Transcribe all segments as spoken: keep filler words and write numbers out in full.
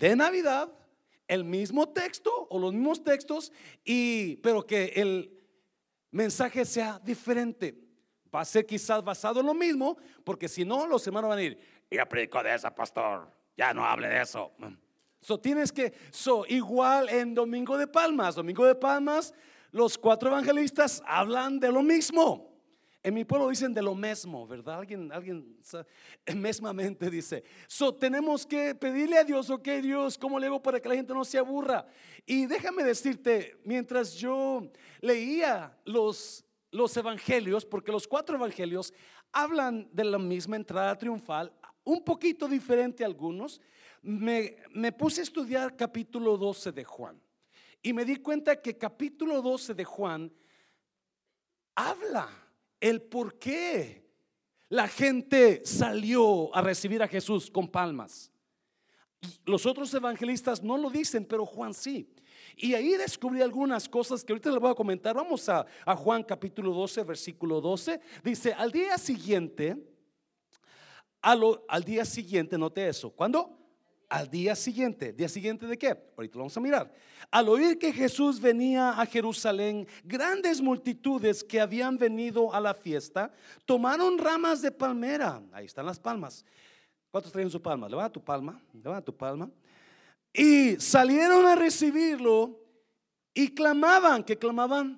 de Navidad, el mismo texto o los mismos textos, y, pero que el mensaje sea diferente. Va a ser quizás basado en lo mismo, porque si no, los hermanos van a ir: ya predicó de eso, pastor, ya no hable de eso. So tienes que, so igual en Domingo de Palmas, Domingo de Palmas, los cuatro evangelistas hablan de lo mismo. En mi pueblo dicen de lo mismo, ¿verdad? Alguien, alguien mesmamente dice. So tenemos que pedirle a Dios: ok, Dios, ¿cómo le hago para que la gente no se aburra? Y déjame decirte, mientras yo leía los, los evangelios, porque los cuatro evangelios hablan de la misma entrada triunfal, un poquito diferente algunos, me, me puse a estudiar capítulo doce de Juan. Y me di cuenta que capítulo doce de Juan habla el por qué la gente salió a recibir a Jesús con palmas. Los otros evangelistas no lo dicen, pero Juan sí. Y ahí descubrí algunas cosas que ahorita les voy a comentar. Vamos a, a Juan capítulo doce, versículo doce. Dice: al día siguiente, a lo, al día siguiente, note eso. ¿Cuándo? Al día siguiente. ¿Día siguiente de qué? Ahorita lo vamos a mirar. Al oír que Jesús venía a Jerusalén, grandes multitudes que habían venido a la fiesta tomaron ramas de palmera. Ahí están las palmas. ¿Cuántos traen su palma? Levanta tu palma, levanta tu palma. Y salieron a recibirlo y clamaban. ¿Qué clamaban?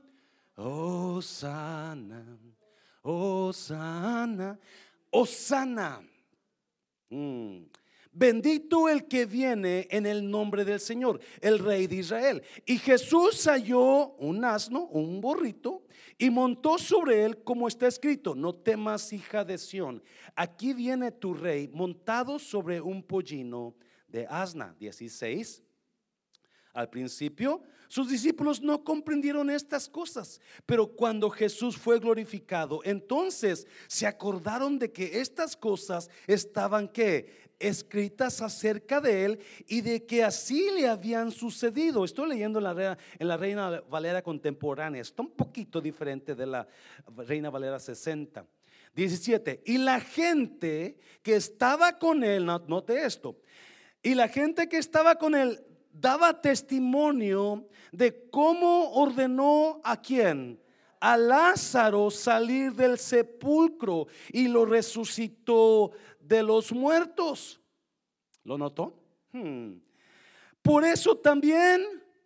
Hosana, Hosana, Hosana. Mm. Bendito el que viene en el nombre del Señor, el Rey de Israel. Y Jesús halló un asno, un burrito, y montó sobre él, como está escrito: no temas, hija de Sión, aquí viene tu rey montado sobre un pollino de asna. dieciséis. Al principio sus discípulos no comprendieron estas cosas, pero cuando Jesús fue glorificado, entonces se acordaron de que estas cosas estaban ¿qué? Escritas acerca de él, y de que así le habían sucedido. Estoy leyendo en la, en la Reina Valera contemporánea. Está un poquito diferente de la Reina Valera sesenta. diecisiete. Y la gente que estaba con él, note esto, y la gente que estaba con él daba testimonio de cómo ordenó a quién, a Lázaro, salir del sepulcro y lo resucitó de los muertos. ¿Lo notó? Hmm. Por eso también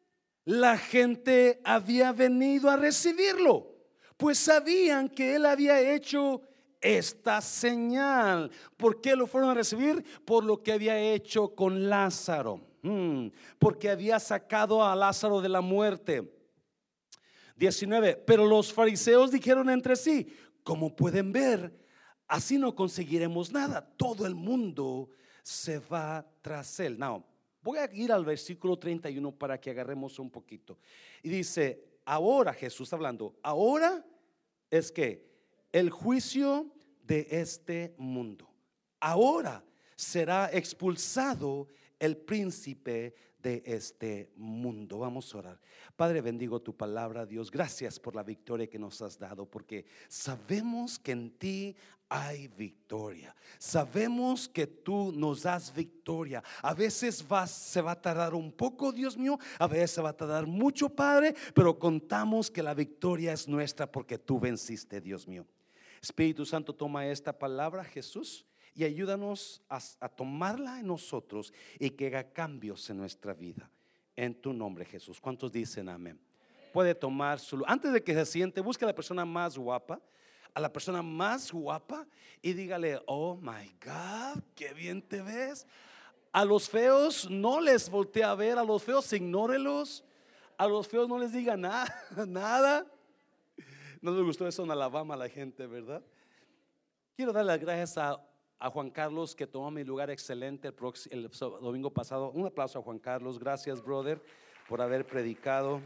la gente había venido a recibirlo, pues sabían que él había hecho esta señal. ¿Por qué lo fueron a recibir? Por lo que había hecho con Lázaro. Hmm. Porque había sacado a Lázaro de la muerte. diecinueve. Pero los fariseos dijeron entre sí: como pueden ver, así no conseguiremos nada. Todo el mundo se va tras él. Now, voy a ir al versículo treinta y uno para que agarremos un poquito. Y dice: ahora, Jesús hablando, ahora es que el juicio de este mundo. Ahora será expulsado el príncipe de este mundo. Vamos a orar. Padre, bendigo tu palabra, Dios. Gracias por la victoria que nos has dado, porque sabemos que en ti hay victoria. Sabemos que tú nos das victoria. A veces va, se va a tardar un poco, Dios mío. A veces se va a tardar mucho, Padre, pero contamos que la victoria es nuestra porque tú venciste, Dios mío. Espíritu Santo, toma esta palabra, Jesús, y ayúdanos a, a tomarla en nosotros y que haga cambios en nuestra vida. En tu nombre, Jesús. ¿Cuántos dicen amén? Puede tomar su... Antes de que se siente, busque a la persona más guapa, a la persona más guapa, y dígale: oh my God, qué bien te ves. A los feos no les voltee a ver. A los feos ignórelos. A los feos no les diga nada, nada. No me gustó eso en Alabama, la gente, ¿verdad? Quiero dar las gracias a A Juan Carlos, que tomó mi lugar excelente el, próximo, el domingo pasado. Un aplauso a Juan Carlos. Gracias, brother, por haber predicado.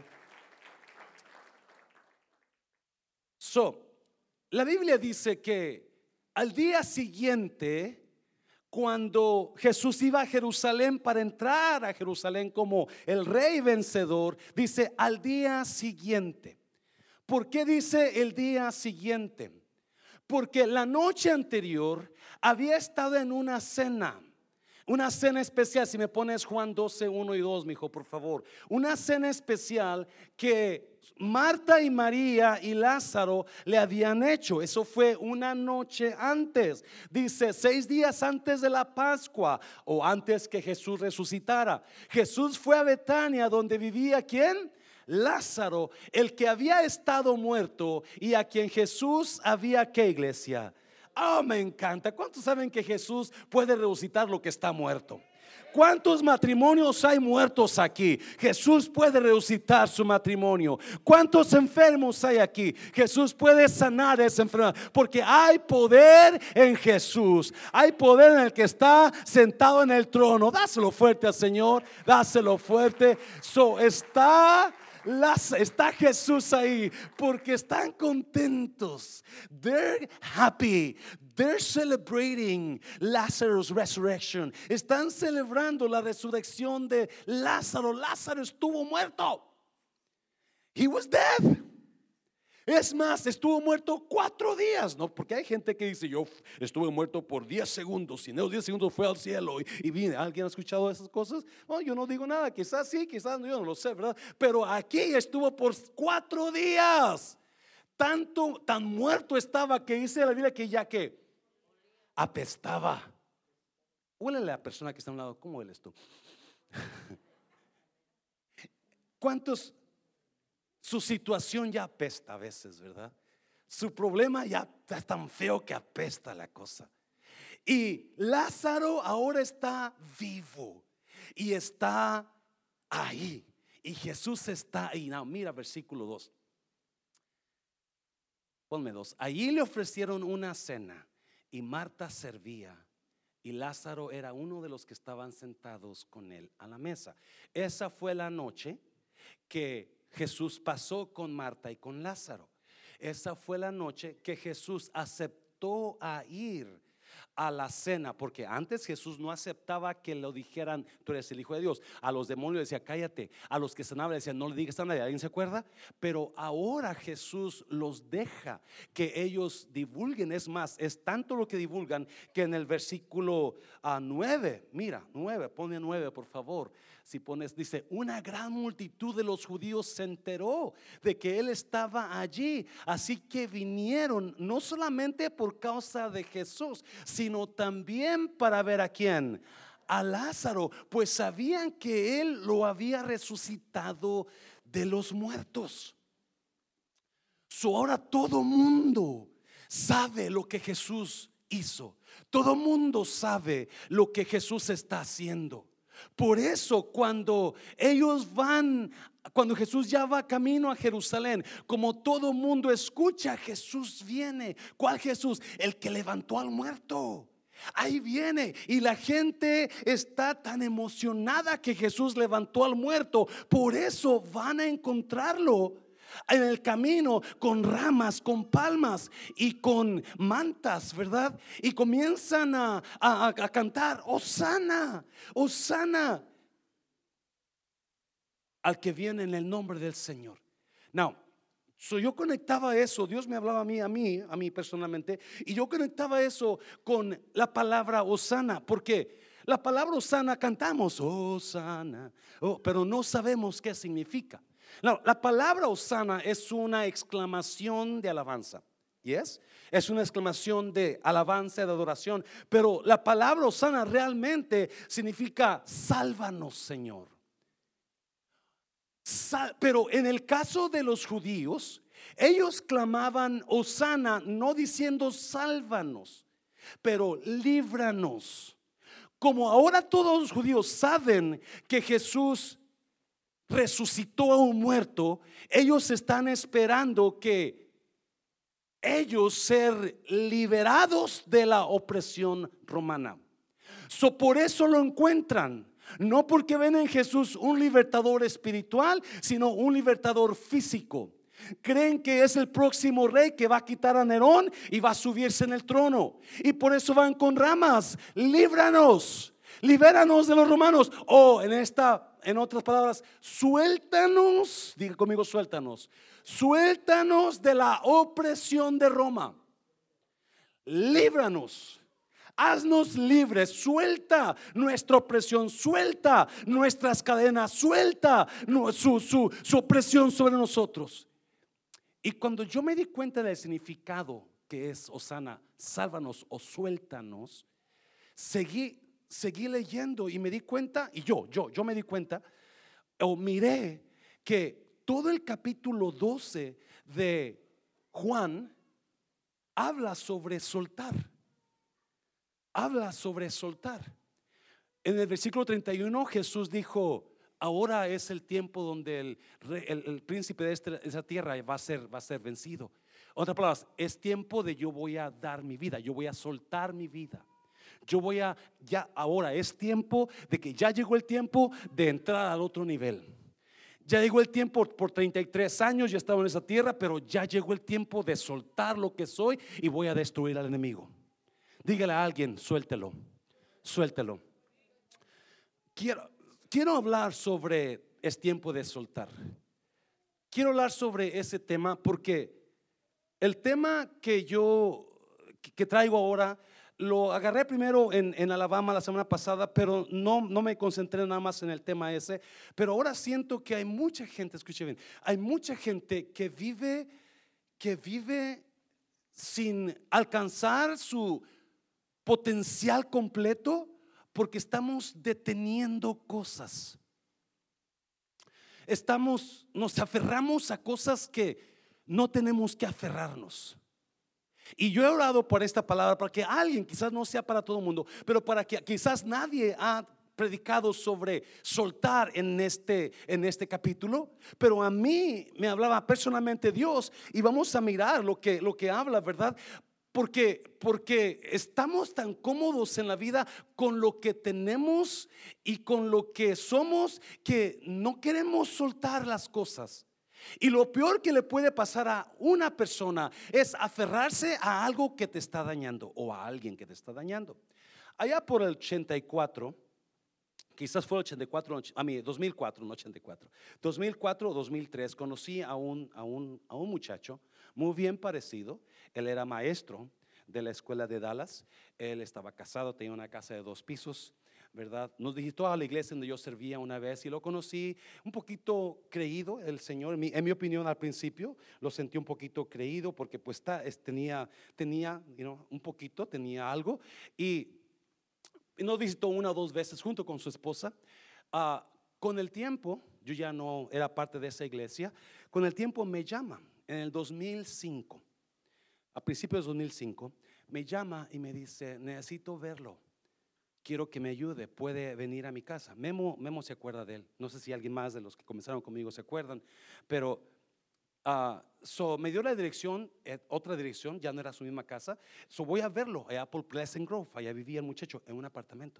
So, la Biblia dice que al día siguiente, cuando Jesús iba a Jerusalén para entrar a Jerusalén como el rey vencedor, dice al día siguiente. ¿Por qué dice el día siguiente? Porque la noche anterior había estado en una cena. Una cena especial. Si me pones Juan doce, uno y dos, mi hijo, por favor. Una cena especial que Marta y María y Lázaro le habían hecho. Eso fue una noche antes. Dice seis días antes de la Pascua, o antes que Jesús resucitara. Jesús fue a Betania, donde vivía ¿quién? Lázaro, el que había estado muerto y a quien Jesús había, ¿qué, iglesia? Oh, me encanta. ¿Cuántos saben que Jesús puede resucitar lo que está muerto? ¿Cuántos matrimonios hay muertos aquí? Jesús puede resucitar su matrimonio. ¿Cuántos enfermos hay aquí? Jesús puede sanar esa enfermedad, porque hay poder en Jesús. Hay poder en el que está sentado en el trono. Dáselo fuerte al Señor. Dáselo fuerte. So, está Las, está Jesús ahí porque están contentos. They're happy. They're celebrating Lazarus' resurrection. Están celebrando la resurrección de Lázaro. Lázaro estuvo muerto. He was dead. Es más, estuvo muerto cuatro días, ¿no? Porque hay gente que dice: yo estuve muerto por diez segundos y en esos diez segundos fue al cielo y, y vine. ¿Alguien ha escuchado esas cosas? No, yo no digo nada. Quizás sí, quizás no, yo no lo sé, ¿verdad? Pero aquí estuvo por cuatro días. Tanto, tan muerto estaba que dice la Biblia que ya que apestaba. Huélele a la persona que está a un lado. ¿Cómo hueles tú? ¿Cuántos? Su situación ya apesta a veces, ¿verdad? Su problema ya está tan feo que apesta la cosa. Y Lázaro ahora está vivo y está ahí. Y Jesús está ahí. No, mira versículo dos. Ponme dos. Allí le ofrecieron una cena y Marta servía. Y Lázaro era uno de los que estaban sentados con él a la mesa. Esa fue la noche que Jesús pasó con Marta y con Lázaro. Esa fue la noche que Jesús aceptó a ir a la cena, porque antes Jesús no aceptaba que lo dijeran: tú eres el Hijo de Dios. A los demonios decía: cállate. A los que sanaban le decían: no le digas a nadie. ¿Alguien se acuerda? Pero ahora Jesús los deja que ellos divulguen. Es más, es tanto lo que divulgan que en el versículo uh, nueve, mira, nueve, pone nueve por favor. Si pones, dice: una gran multitud de los judíos se enteró de que él estaba allí, así que vinieron no solamente por causa de Jesús, sino también para ver a quién, a Lázaro, pues sabían que él lo había resucitado de los muertos. So ahora todo mundo sabe lo que Jesús hizo. Todo mundo sabe lo que Jesús está haciendo. Por eso cuando ellos van, cuando Jesús ya va camino a Jerusalén, como todo mundo escucha: Jesús viene. ¿Cuál Jesús? El que levantó al muerto. Ahí viene, y la gente está tan emocionada que Jesús levantó al muerto. Por eso van a encontrarlo en el camino con ramas, con palmas y con mantas, ¿verdad? Y comienzan a, a, a cantar: Hosana, Hosana al que viene en el nombre del Señor. Now, so yo conectaba eso. Dios me hablaba a mí, a mí, a mí personalmente, y yo conectaba eso con la palabra Hosana, porque la palabra Hosana cantamos Hosana, oh, pero no sabemos qué significa. No, la palabra Hosana es una exclamación de alabanza. Yes, es una exclamación de alabanza, de adoración. Pero la palabra Hosana realmente significa: sálvanos, Señor. Sal, pero en el caso de los judíos, ellos clamaban Hosana no diciendo sálvanos, pero líbranos. Como ahora todos los judíos saben que Jesús resucitó a un muerto, ellos están esperando que ellos ser liberados de la opresión romana. So, por eso lo encuentran, no porque ven en Jesús un libertador espiritual, sino un libertador físico. Creen que es el próximo rey que va a quitar a Nerón y va a subirse en el trono, y por eso van con ramas: líbranos, libéranos de los romanos. O en esta En otras palabras, suéltanos, diga conmigo: suéltanos, suéltanos de la opresión de Roma. Líbranos. Haznos libres, suelta nuestra opresión, suelta nuestras cadenas, suelta su, su, su opresión sobre nosotros. Y cuando yo me di cuenta del significado que es Hosana, sálvanos o suéltanos, seguí, seguí leyendo y me di cuenta, y yo, yo, yo me di cuenta, o miré que todo el capítulo doce de Juan habla sobre soltar. Habla sobre soltar. En el versículo treinta y uno Jesús dijo: ahora es el tiempo donde el, el, el príncipe de esta, esa tierra va a ser, va a ser vencido. Otras palabras, es tiempo de yo voy a dar mi vida, yo voy a soltar mi vida. Yo voy a, ya ahora es tiempo de que ya llegó el tiempo de entrar al otro nivel. Ya llegó el tiempo, por treinta y tres años ya estaba en esa tierra, pero ya llegó el tiempo de soltar lo que soy y voy a destruir al enemigo. Dígale a alguien: suéltelo, suéltelo. Quiero, quiero hablar sobre es tiempo de soltar. Quiero hablar sobre ese tema porque el tema que yo que traigo ahora lo agarré primero en, en Alabama la semana pasada, pero no, no me concentré nada más en el tema ese. Pero ahora siento que hay mucha gente, escuche bien, hay mucha gente que vive, que vive sin alcanzar su potencial completo porque estamos deteniendo cosas. Estamos, nos aferramos a cosas que no tenemos que aferrarnos. Y yo he orado por esta palabra para que alguien, quizás no sea para todo el mundo, pero para que quizás nadie ha predicado sobre soltar en este, en este capítulo, pero a mí me hablaba personalmente Dios, y vamos a mirar lo que, lo que habla, ¿verdad? Porque, porque estamos tan cómodos en la vida con lo que tenemos y con lo que somos que no queremos soltar las cosas. Y lo peor que le puede pasar a una persona es aferrarse a algo que te está dañando o a alguien que te está dañando. Allá por el ochenta y cuatro, quizás fue el ochenta y cuatro, a mí dos mil cuatro, no ochenta y cuatro, dos mil cuatro o dos mil tres, conocí a un, a, un, a un muchacho muy bien parecido. Él era maestro de la escuela de Dallas. Él estaba casado, tenía una casa de dos pisos, ¿verdad? Nos visitó a la iglesia donde yo servía una vez y lo conocí un poquito creído el Señor. En mi, en mi opinión, al principio lo sentí un poquito creído porque pues ta, es, tenía, tenía you know, un poquito, tenía algo. Y, y nos visitó una o dos veces junto con su esposa. Uh, con el tiempo, yo ya no era parte de esa iglesia. Con el tiempo me llama en el dos mil cinco, a principios de dos mil cinco, me llama y me dice: necesito verlo, quiero que me ayude, puede venir a mi casa. Memo, Memo se acuerda de él, no sé si alguien más de los que comenzaron conmigo se acuerdan, pero uh, so, me dio la dirección, eh, otra dirección, ya no era su misma casa. So voy a verlo allá por Pleasant Grove, allá vivía el muchacho en un apartamento.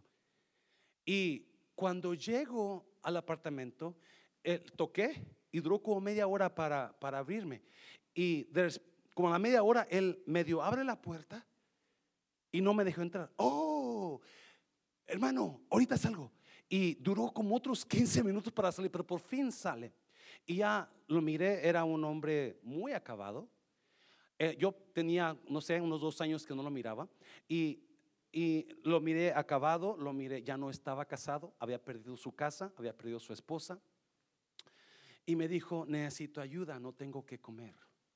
Y cuando llego al apartamento, eh, toqué y duró como media hora para, para abrirme. Y como a la media hora él medio abre la puerta y no me dejó entrar. Oh, hermano, ahorita salgo. Y duró como otros quince minutos para salir, pero por fin sale. Y ya lo miré, era un hombre muy acabado. eh, Yo tenía, no sé, unos dos años que no lo miraba. Y, y lo miré acabado, lo miré, ya no estaba casado, había perdido su casa, había perdido su esposa. Y me dijo: necesito ayuda, no tengo que comer.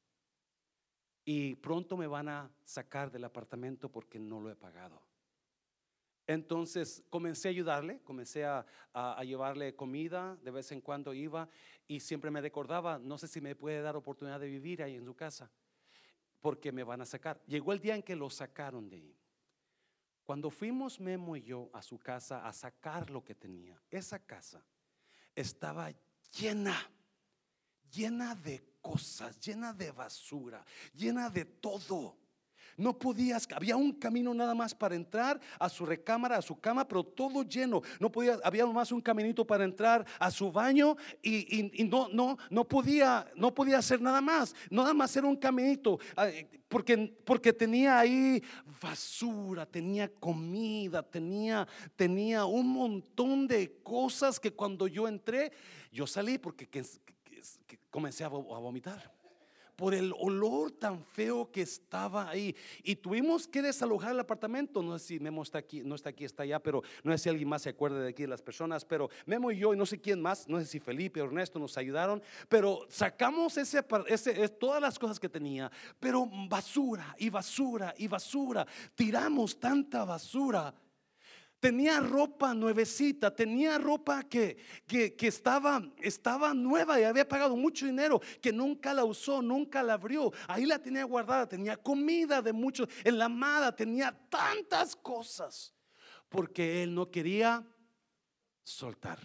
Y pronto me van a sacar del apartamento porque no lo he pagado. Entonces comencé a ayudarle, comencé a, a, a llevarle comida, de vez en cuando iba y siempre me recordaba: no sé si me puede dar oportunidad de vivir ahí en su casa porque me van a sacar. Llegó el día en que lo sacaron de ahí. Cuando fuimos Memo y yo a su casa a sacar lo que tenía, esa casa estaba llena, llena de cosas, llena de basura, llena de todo. No podías, había un camino nada más para entrar a su recámara, a su cama, pero todo lleno. No podía, había más un caminito para entrar a su baño y, y, y no, no, no podía, no podía hacer nada más. Nada más era un caminito, porque, porque tenía ahí basura, tenía comida, tenía, tenía un montón de cosas que cuando yo entré, yo salí porque que, que, que comencé a vomitar. por el olor tan feo que estaba ahí. Y tuvimos que desalojar el apartamento. No sé si Memo está aquí, no está aquí, está allá, pero no sé si alguien más se acuerda de aquí de las personas. Pero Memo y yo, y no sé quién más, no sé si Felipe o Ernesto nos ayudaron. Pero sacamos ese, ese, todas las cosas que tenía, pero basura y basura y basura. Tiramos tanta basura. Tenía ropa nuevecita, tenía ropa que, que, que estaba, estaba nueva y había pagado mucho dinero, que nunca la usó, nunca la abrió. Ahí la tenía guardada, tenía comida de muchos, enlamada, tenía tantas cosas, porque él no quería soltar.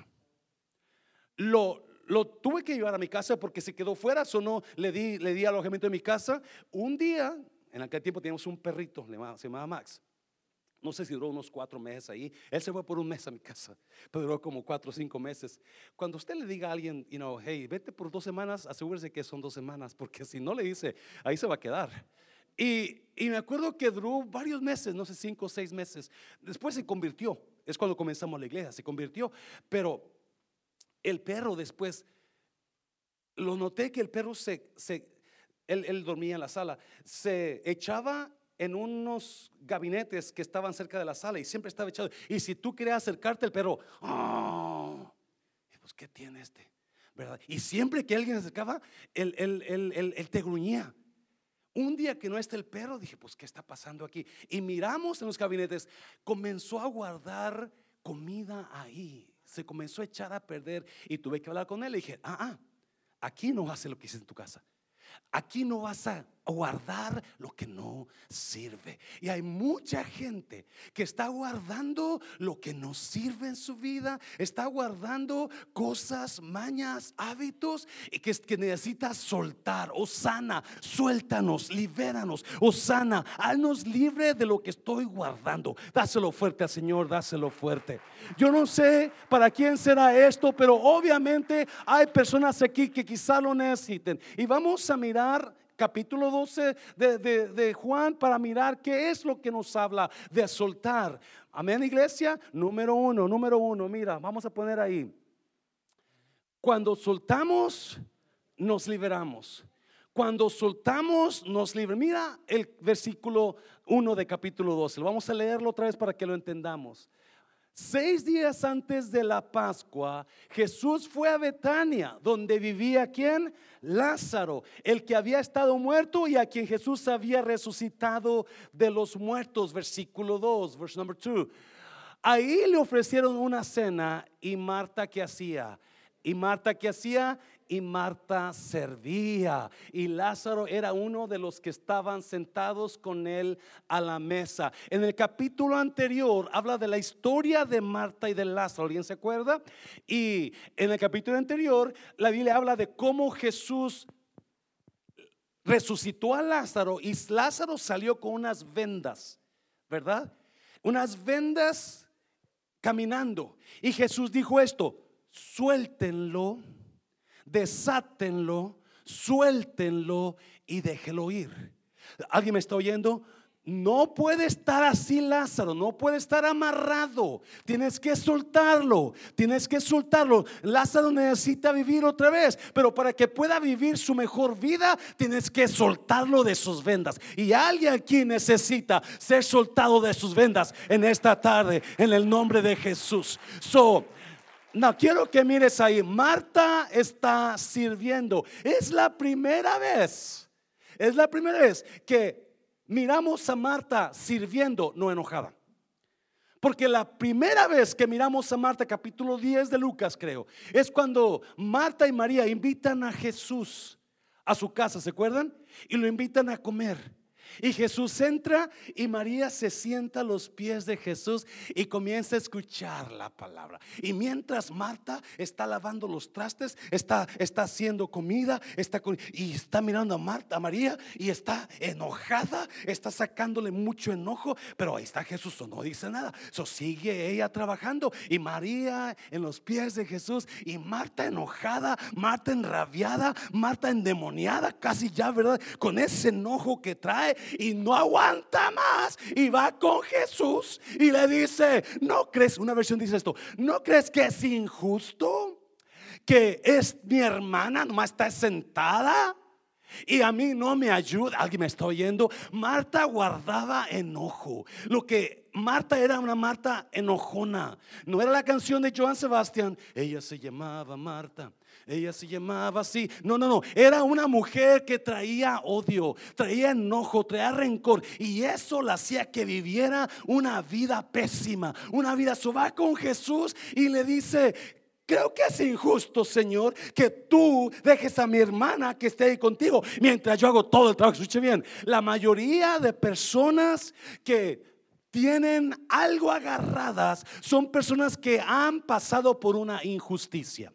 Lo, lo tuve que llevar a mi casa porque se quedó fuera, sonó, le di, le di alojamiento en mi casa. Un día, en aquel tiempo teníamos un perrito, se llamaba Max. No sé si duró unos cuatro meses ahí. Él se fue por un mes a mi casa, pero duró como cuatro o cinco meses. Cuando usted le diga a alguien, you know, hey, vete por dos semanas, asegúrese que son dos semanas, porque si no le dice, ahí se va a quedar. Y, y me acuerdo que duró varios meses, no sé, cinco o seis meses. Después se convirtió, es cuando comenzamos la iglesia, se convirtió. Pero el perro después, lo noté que el perro se, se él, él dormía en la sala, se echaba en unos gabinetes que estaban cerca de la sala y siempre estaba echado. Y si tú querías acercarte, el perro, oh, pues ¿qué tiene este? ¿Verdad? Y siempre que alguien se acercaba, él, él, él, él, él te gruñía. Un día que no está el perro, dije, pues ¿qué está pasando aquí? Y miramos en los gabinetes, comenzó a guardar comida ahí, se comenzó a echar a perder. Y tuve que hablar con él. Le dije, ah, ah, aquí no hace lo que hiciste en tu casa. Aquí no vas a guardar lo que no sirve. Y hay mucha gente que está guardando lo que no sirve en su vida, está guardando cosas, mañas, hábitos y que, que necesita soltar. Osana, suéltanos, libéranos. Osana, haznos libre de lo que estoy guardando. Dáselo fuerte al Señor, dáselo fuerte. Yo no sé para quién será esto, pero obviamente hay personas aquí que quizá lo necesiten. Y vamos a mirar capítulo doce de, de, de Juan para mirar qué es lo que nos habla de soltar. Amén, iglesia. Número uno, número uno, mira, vamos a poner ahí. Cuando soltamos, nos liberamos. Cuando soltamos, nos liberamos. Mira el versículo uno de capítulo doce. Vamos a leerlo otra vez para que lo entendamos. Seis días antes de la Pascua, Jesús fue a Betania, donde vivía ¿quién? Lázaro, el que había estado muerto y a quien Jesús había resucitado de los muertos. Versículo dos, verse number two. Ahí le ofrecieron una cena y Marta ¿qué hacía? Y Marta ¿qué hacía? Y Marta servía. Y Lázaro era uno de los que estaban sentados con él a la mesa. En el capítulo anterior habla de la historia de Marta y de Lázaro. ¿Alguien se acuerda? Y en el capítulo anterior la Biblia habla de cómo Jesús resucitó a Lázaro y Lázaro salió con unas vendas, ¿verdad? Unas vendas caminando. Y Jesús dijo esto: suéltenlo, desátenlo, suéltenlo y déjelo ir. ¿Alguien me está oyendo? No puede estar así Lázaro, no puede estar amarrado. Tienes que soltarlo, tienes que soltarlo. Lázaro necesita vivir otra vez, pero para que pueda vivir su mejor vida, tienes que soltarlo de sus vendas. Y alguien aquí necesita ser soltado de sus vendas en esta tarde, en el nombre de Jesús. So, no, quiero que mires ahí. Marta está sirviendo. Es la primera vez, es la primera vez que miramos a Marta sirviendo, no enojada. Porque la primera vez que miramos a Marta, capítulo diez de Lucas creo, es cuando Marta y María invitan a Jesús a su casa, ¿se acuerdan? Y lo invitan a comer. Y Jesús entra y María se sienta a los pies de Jesús y comienza a escuchar la palabra. Y mientras Marta está lavando los trastes, está, está haciendo comida, está con, y está mirando a Marta, a María, y está enojada, está sacándole mucho enojo, pero ahí está Jesús, no dice nada. So sigue ella trabajando y María en los pies de Jesús y Marta enojada, Marta enrabiada, Marta endemoniada, casi ya, ¿verdad? Con ese enojo que trae. Y no aguanta más y va con Jesús y le dice: ¿no crees? Una versión dice esto: ¿no crees que es injusto que es mi hermana, nomás está sentada y a mí no me ayuda. ¿Alguien me está oyendo? Marta guardaba enojo. Lo que Marta era una Marta enojona. No era la canción de Joan Sebastián. Ella se llamaba Marta. Ella se llamaba así. No, no, no. Era una mujer que traía odio, traía enojo, traía rencor. Y eso la hacía que viviera una vida pésima. Una vida. So va con Jesús y le dice: creo que es injusto, Señor, que tú dejes a mi hermana que esté ahí contigo mientras yo hago todo el trabajo. Escuche bien. La mayoría de personas que tienen algo agarradas son personas que han pasado por una injusticia.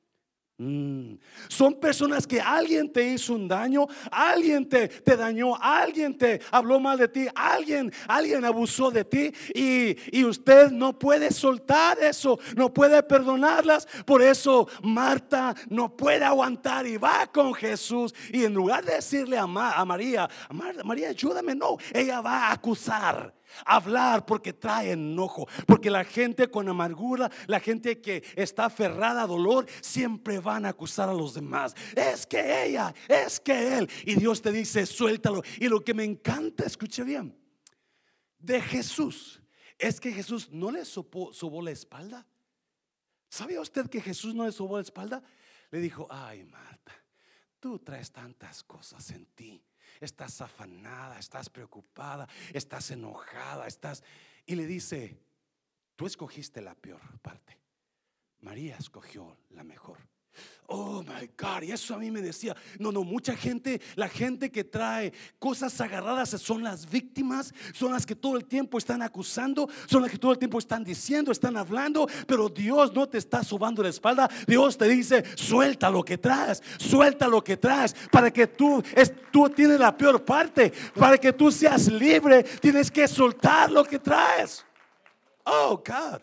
Mm. Son personas que alguien te hizo un daño, alguien te, te dañó, alguien te habló mal de ti, alguien, alguien abusó de ti, y, y usted no puede soltar eso, no puede perdonarlas. Por eso Marta no puede aguantar y va con Jesús, y en lugar de decirle a, Ma, a María, Mar, María ayúdame, no, ella va a acusar, hablar, porque trae enojo. Porque la gente con amargura, la gente que está aferrada a dolor, siempre van a acusar a los demás. Es que ella, es que él. Y Dios te dice: suéltalo. Y lo que me encanta, escuche bien, de Jesús, es que Jesús no le sobó, sobó la espalda. ¿Sabía usted que Jesús no le sobó la espalda? Le dijo: ay, Marta, tú traes tantas cosas en ti. Estás afanada, estás preocupada, estás enojada, estás... Y le dice: tú escogiste la peor parte, María escogió la mejor. Oh my God. Y eso a mí me decía: no, no, mucha gente, la gente que trae cosas agarradas son las víctimas, son las que todo el tiempo están acusando, son las que todo el tiempo están diciendo, están hablando. Pero Dios no te está sobando la espalda. Dios te dice: suelta lo que traes, suelta lo que traes, para que tú, es, tú tienes la peor parte, para que tú seas libre, tienes que soltar lo que traes. Oh God.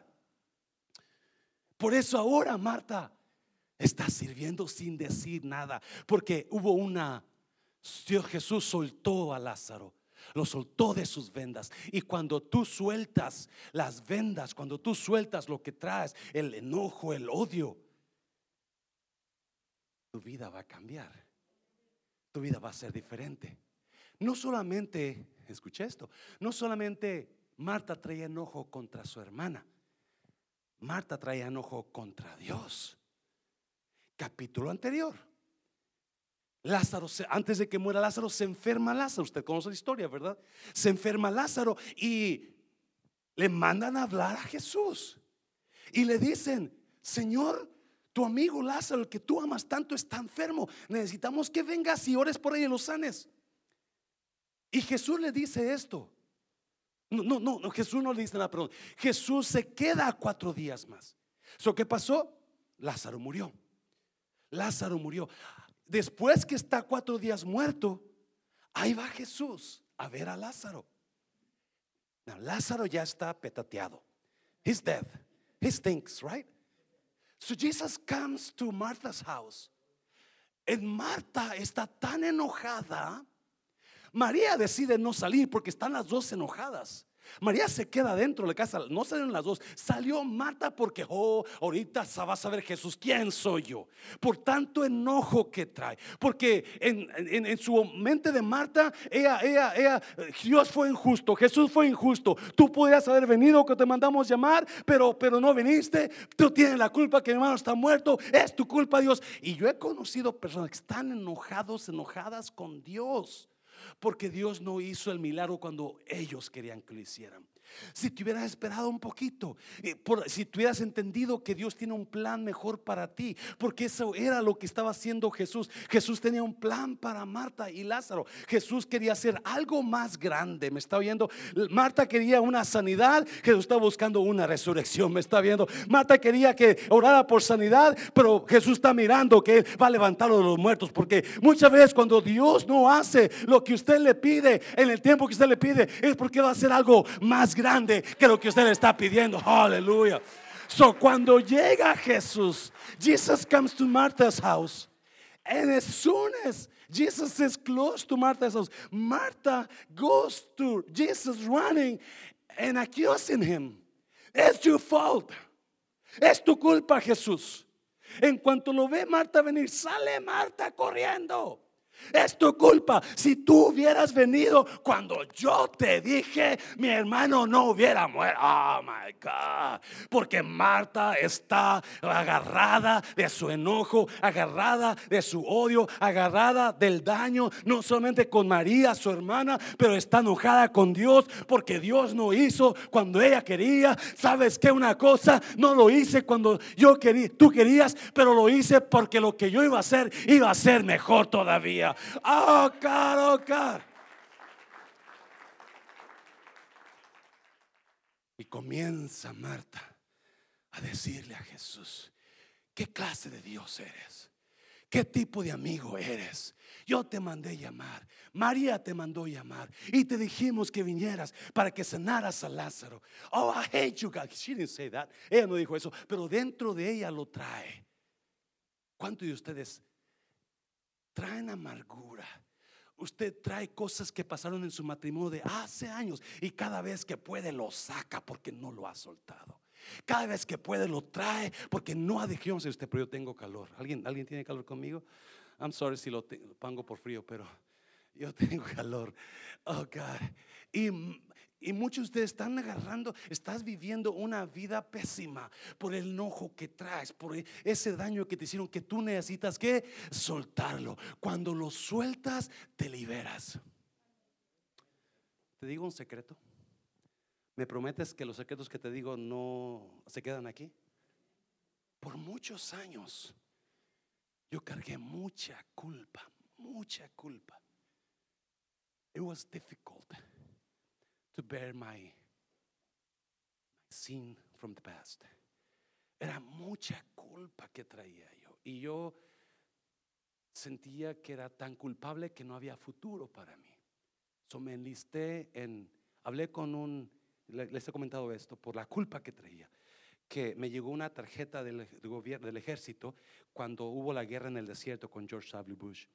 Por eso ahora Marta está sirviendo sin decir nada, porque hubo una... Dios, Jesús soltó a Lázaro, lo soltó de sus vendas. Y cuando tú sueltas las vendas, cuando tú sueltas lo que traes, el enojo, el odio, tu vida va a cambiar, tu vida va a ser diferente. No solamente, escuché esto, no solamente Marta traía enojo contra su hermana, Marta traía enojo contra Dios. Capítulo anterior, Lázaro, antes de que muera Lázaro, se enferma Lázaro. Usted conoce la historia, ¿verdad? Se enferma Lázaro y le mandan a hablar a Jesús y le dicen: Señor, tu amigo Lázaro, el que tú amas tanto, está enfermo. Necesitamos que vengas y ores por él y lo sanes. Y Jesús le dice esto. No, no, no, Jesús no le dice nada, perdón. Jesús se queda cuatro días más. ¿So qué pasó? Lázaro murió. Lázaro murió. Después que está cuatro días muerto, ahí va Jesús a ver a Lázaro. Now, Lázaro ya está petateado. He's dead. He stinks, right? So Jesus comes to Martha's house. En Marta está tan enojada. María decide no salir porque están las dos enojadas. María se queda dentro de la casa. No salieron las dos. Salió Marta porque, oh, ahorita vas a ver Jesús, ¿quién soy yo? Por tanto enojo que trae. Porque en, en, en su mente de Marta, ella, ella, ella, Dios fue injusto, Jesús fue injusto. Tú podrías haber venido, que te mandamos llamar, pero, pero no viniste. Tú tienes la culpa que mi hermano está muerto. Es tu culpa, Dios. Y yo he conocido personas que están enojados, enojadas con Dios, porque Dios no hizo el milagro cuando ellos querían que lo hicieran. Si te hubieras esperado un poquito, eh, por, si te hubieras entendido que Dios tiene un plan mejor para ti, porque eso era lo que estaba haciendo Jesús. Jesús tenía un plan para Marta y Lázaro. Jesús quería hacer algo más grande. ¿Me está oyendo? Marta quería una sanidad, Jesús estaba buscando una resurrección. ¿Me está viendo? Marta quería que orara por sanidad, pero Jesús está mirando que Él va a levantarlo de los muertos. Porque muchas veces cuando Dios no hace lo que usted le pide en el tiempo que usted le pide, es porque va a hacer algo más grande grande que lo que usted le está pidiendo. Aleluya. So cuando llega Jesús, Jesus comes to Martha's house, and as soon as Jesus is close to Martha's house, Martha goes to Jesus running and accusing him. It's your fault. Es tu culpa, Jesús. En cuanto lo ve Marta venir, sale Marta corriendo. Es tu culpa. Si tú hubieras venido cuando yo te dije, mi hermano no hubiera muerto. Oh my God. Porque Marta está agarrada de su enojo, agarrada de su odio, agarrada del daño, no solamente con María, su hermana, pero está enojada con Dios porque Dios no hizo cuando ella quería. ¿Sabes qué? Una cosa, no lo hice cuando yo quería, tú querías, pero lo hice porque lo que yo iba a hacer iba a ser mejor todavía. Oh God, oh God. Y comienza Marta a decirle a Jesús: ¿qué clase de Dios eres? ¿Qué tipo de amigo eres? Yo te mandé llamar, María te mandó llamar y te dijimos que vinieras para que sanaras a Lázaro. Oh, I hate you God. She didn't say that. Ella no dijo eso, pero dentro de ella lo trae. ¿Cuántos de ustedes traen amargura? Usted trae cosas que pasaron en su matrimonio de hace años y cada vez que puede lo saca porque no lo ha soltado. Cada vez que puede lo trae porque no ha dejado. Usted, pero yo tengo calor. ¿Alguien, ¿Alguien tiene calor conmigo? I'm sorry si lo, te, lo pongo por frío, pero yo tengo calor. Oh God. Y Y muchos de ustedes están agarrando, estás viviendo una vida pésima por el enojo que traes, por ese daño que te hicieron, que tú necesitas que soltarlo. Cuando lo sueltas, te liberas. Te digo un secreto. ¿Me prometes que los secretos que te digo no se quedan aquí? Por muchos años yo cargué mucha culpa, mucha culpa. It was difficult to bear my, my sin from the past. Era mucha culpa que traía yo. Y yo sentía que era tan culpable que no había futuro para mí. So me enlisté en, hablé con un, les he comentado esto, por la culpa que traía, que me llegó una tarjeta del, del gobierno, del ejército, cuando hubo la guerra en el desierto con George W. Bush.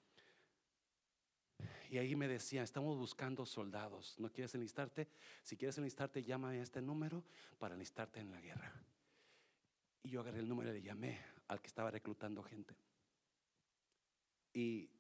Y ahí me decía: estamos buscando soldados, ¿no quieres enlistarte? Si quieres enlistarte, llámame a este número para enlistarte en la guerra. Y yo agarré el número y le llamé al que estaba reclutando gente. Y,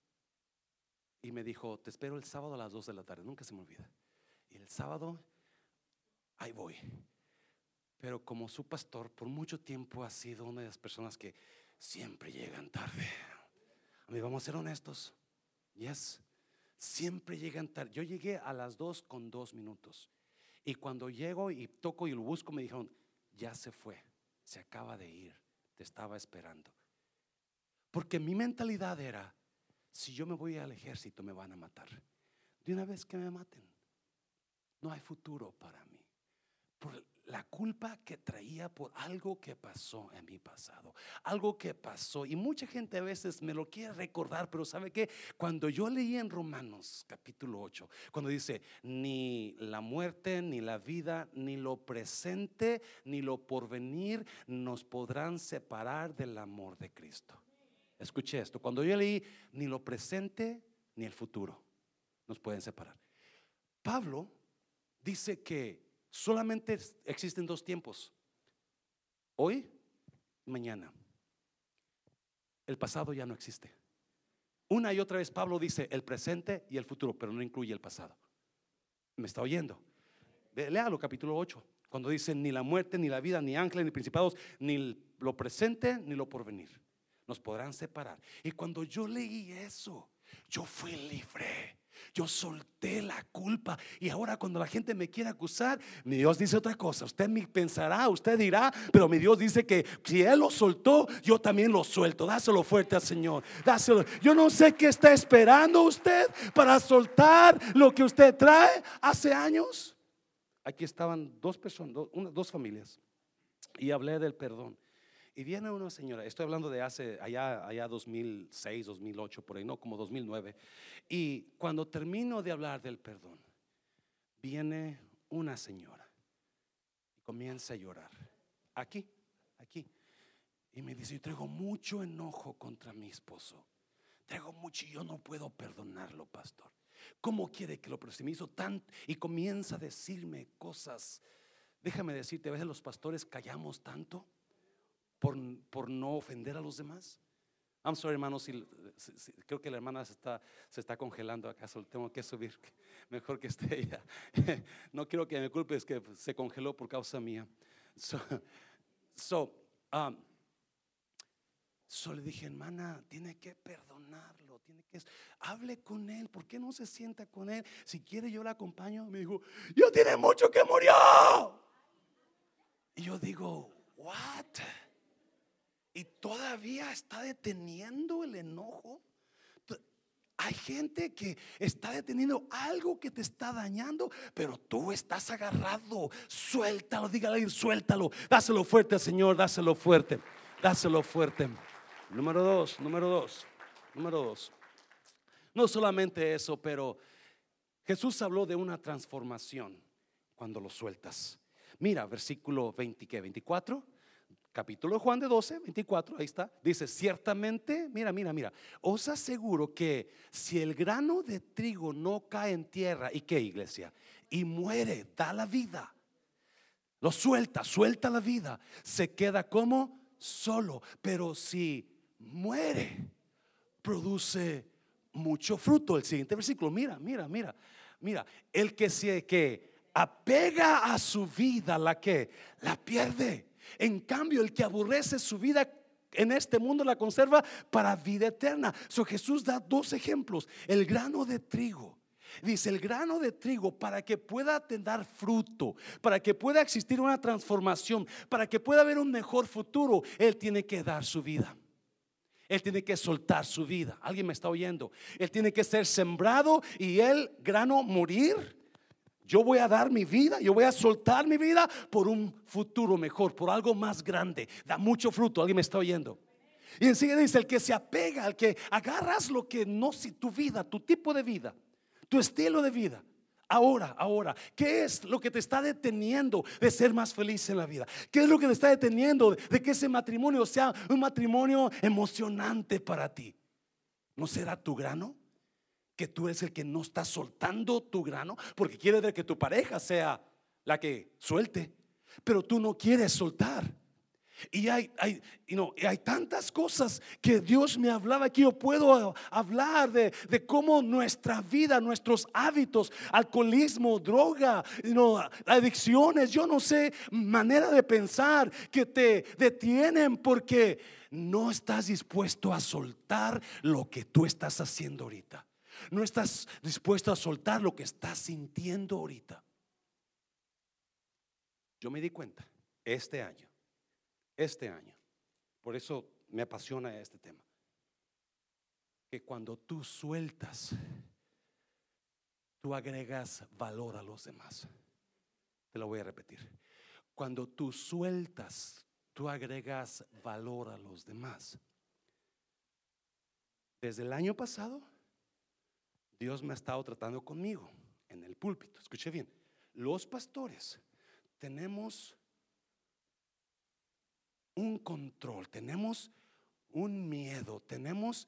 y me dijo: te espero el sábado a las dos de la tarde, nunca se me olvida. Y el sábado, ahí voy. Pero como su pastor, por mucho tiempo ha sido una de las personas que siempre llegan tarde. A mí, vamos a ser honestos. Yes. Siempre llegan tarde. Yo llegué a las dos con dos minutos. Y cuando llego y toco y lo busco, me dijeron: ya se fue, se acaba de ir, te estaba esperando. Porque mi mentalidad era: si yo me voy al ejército me van a matar. De una vez que me maten, no hay futuro para mí. Por la culpa que traía por algo que pasó en mi pasado, algo que pasó. Y mucha gente a veces me lo quiere recordar, pero ¿sabe qué? Cuando yo leí en Romanos capítulo ocho, cuando dice: ni la muerte, ni la vida, ni lo presente, ni lo porvenir nos podrán separar del amor de Cristo. Escuché esto. Cuando yo leí: ni lo presente ni el futuro nos pueden separar, Pablo dice que solamente existen dos tiempos: hoy y mañana. El pasado ya no existe. Una y otra vez Pablo dice el presente y el futuro, pero no incluye el pasado. ¿Me está oyendo? Léalo, capítulo ocho, cuando dice: ni la muerte, ni la vida, ni ángeles, ni principados, ni lo presente, ni lo porvenir nos podrán separar. Y cuando yo leí eso, yo fui libre. Yo solté la culpa. Y ahora cuando la gente me quiere acusar, mi Dios dice otra cosa. Usted me pensará, usted dirá, pero mi Dios dice que si Él lo soltó, yo también lo suelto. Dáselo fuerte al Señor, dáselo. Yo no sé qué está esperando usted para soltar lo que usted trae hace años. Aquí estaban dos personas, dos, una, dos familias, y hablé del perdón. Y viene una señora, estoy hablando de hace allá, allá dos mil seis, dos mil ocho, por ahí, no, como dos mil nueve. Y cuando termino de hablar del perdón, viene una señora y comienza a llorar. Aquí, aquí. Y me dice: yo traigo mucho enojo contra mi esposo. Traigo mucho y yo no puedo perdonarlo, pastor. ¿Cómo quiere que lo perdone? Se me hizo tanto. Y comienza a decirme cosas. Déjame decirte, a veces los pastores callamos tanto Por, por no ofender a los demás. I'm sorry, hermano, si, si- si- creo que la hermana se está, se está congelando acá, solo tengo que subir. Mejor que esté ella. No quiero que me culpes que se congeló por causa mía. So, so, um, so le dije, hermana, tiene que perdonarlo, tiene que hable con él. ¿Por qué no se sienta con él? Si quiere yo la acompaño. Me dijo, yo tiene mucho que murió. Y yo digo, what? Y todavía está deteniendo el enojo. Hay gente que está deteniendo algo que te está dañando, pero tú estás agarrado. Suéltalo, dígale, suéltalo. Dáselo fuerte al Señor, dáselo fuerte, dáselo fuerte. Número dos, número dos, número dos. No solamente eso, pero Jesús habló de una transformación cuando lo sueltas. Mira, versículo veinte, ¿qué? veinticuatro. Capítulo de Juan de doce, veinticuatro, ahí está. Dice, ciertamente, mira, mira, mira, os aseguro que si el grano de trigo no cae en tierra, ¿y qué, iglesia? Y muere, da la vida. Lo suelta, suelta la vida. Se queda como solo. Pero si muere, produce mucho fruto. El siguiente versículo, mira, mira, mira, mira. El que se que apega a su vida, la que la pierde. En cambio, el que aborrece su vida en este mundo la conserva para vida eterna. So, Jesús da dos ejemplos. El grano de trigo. Dice, el grano de trigo, para que pueda dar fruto, para que pueda existir una transformación, para que pueda haber un mejor futuro, él tiene que dar su vida. Él tiene que soltar su vida. ¿Alguien me está oyendo? Él tiene que ser sembrado y el grano morir. Yo voy a dar mi vida, yo voy a soltar mi vida por un futuro mejor, por algo más grande. Da mucho fruto. ¿Alguien me está oyendo? Y enseguida dice, el que se apega, el que agarras lo que no, si tu vida, tu tipo de vida, tu estilo de vida. Ahora, ahora, ¿qué es lo que te está deteniendo de ser más feliz en la vida? ¿Qué es lo que te está deteniendo de que ese matrimonio sea un matrimonio emocionante para ti? ¿No será tu grano? Que tú eres el que no está soltando tu grano, porque quieres ver que tu pareja sea la que suelte, pero tú no quieres soltar. Y hay, hay, you know, hay tantas cosas que Dios me hablaba aquí. Yo puedo hablar de, de cómo nuestra vida, nuestros hábitos, alcoholismo, droga, you know, adicciones, yo no sé, manera de pensar que te detienen porque no estás dispuesto a soltar lo que tú estás haciendo ahorita. No estás dispuesto a soltar lo que estás sintiendo ahorita. Yo me di cuenta este año, este año, por eso me apasiona este tema, que cuando tú sueltas, tú agregas valor a los demás. Te lo voy a repetir. Cuando tú sueltas, tú agregas valor a los demás. Desde el año pasado, Dios me ha estado tratando conmigo en el púlpito. Escuche bien, los pastores tenemos un control, tenemos un miedo, tenemos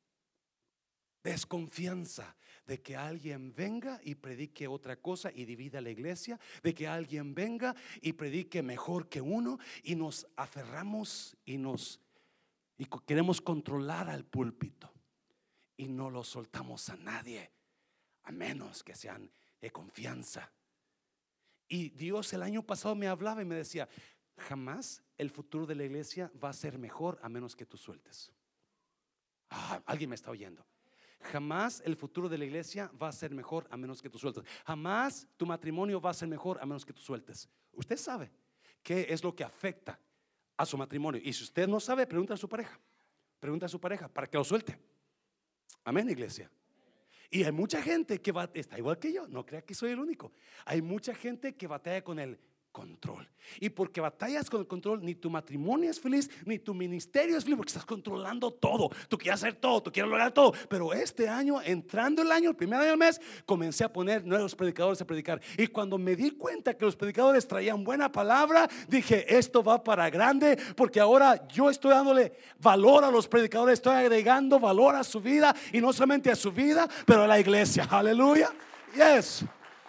desconfianza de que alguien venga y predique otra cosa y divida la iglesia, de que alguien venga y predique mejor que uno, y nos aferramos y nos y queremos controlar al púlpito y no lo soltamos a nadie, a menos que sean de confianza. Y Dios el año pasado me hablaba y me decía, jamás el futuro de la iglesia va a ser mejor a menos que tú sueltes. Ah, alguien me está oyendo. Jamás el futuro de la iglesia va a ser mejor a menos que tú sueltes. Jamás tu matrimonio va a ser mejor a menos que tú sueltes. Usted sabe qué es lo que afecta a su matrimonio. Y si usted no sabe, pregunta a su pareja. Pregunta a su pareja para que lo suelte. Amén, iglesia. Y hay mucha gente que va, está igual que yo, no crea que soy el único. Hay mucha gente que batalla con el control. Y porque batallas con el control, ni tu matrimonio es feliz, ni tu ministerio es feliz, porque estás controlando todo. Tú quieres hacer todo, tú quieres lograr todo. Pero este año, entrando el año, el primer año del mes, comencé a poner nuevos predicadores a predicar. Y cuando me di cuenta que los predicadores traían buena palabra, dije, esto va para grande, porque ahora yo estoy dándole valor a los predicadores, estoy agregando valor a su vida, y no solamente a su vida, pero a la iglesia. Aleluya. Yes.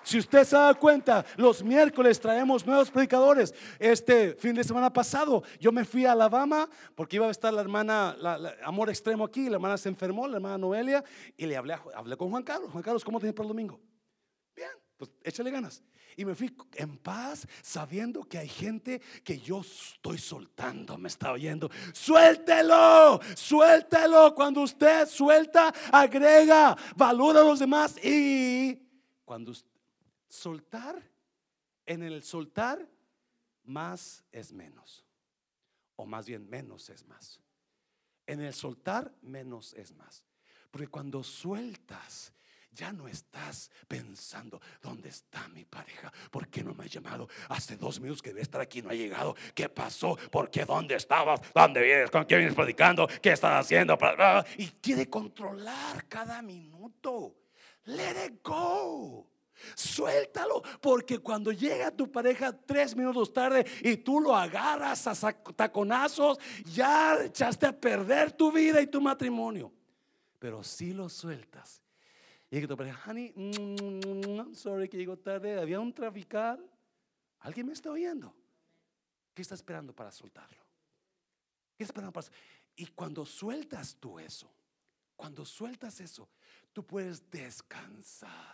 Si usted se da cuenta, los miércoles traemos nuevos predicadores. Este fin de semana pasado yo me fui a Alabama porque iba a estar la hermana la, la, Amor Extremo aquí. La hermana se enfermó, la hermana Noelia, y le hablé, hablé con Juan Carlos. Juan Carlos, ¿cómo te fue para el domingo? Bien, pues échale ganas. Y me fui en paz, sabiendo que hay gente que yo estoy soltando. Me está oyendo. Suéltelo, suéltelo. Cuando usted suelta, agrega valor a los demás. Y cuando usted soltar, en el soltar, más es menos, o más bien menos es más. En el soltar, menos es más. Porque cuando sueltas, ya no estás pensando: ¿dónde está mi pareja? ¿Por qué no me ha llamado? Hace dos minutos que debe estar aquí, no ha llegado. ¿Qué pasó? ¿Por qué? ¿Dónde estabas? ¿Dónde vienes? ¿Con quién vienes predicando? ¿Qué estás haciendo? Y quiere controlar cada minuto. Let it go. Suéltalo, porque cuando llega tu pareja tres minutos tarde y tú lo agarras a taconazos, ya echaste a perder tu vida y tu matrimonio. Pero si lo sueltas, llega tu pareja: honey, mm, sorry que llegó tarde, había un traficar. ¿Alguien me está oyendo? ¿Qué está esperando para soltarlo? ¿Qué está esperando para soltarlo? Y cuando sueltas tú eso, cuando sueltas eso, tú puedes descansar.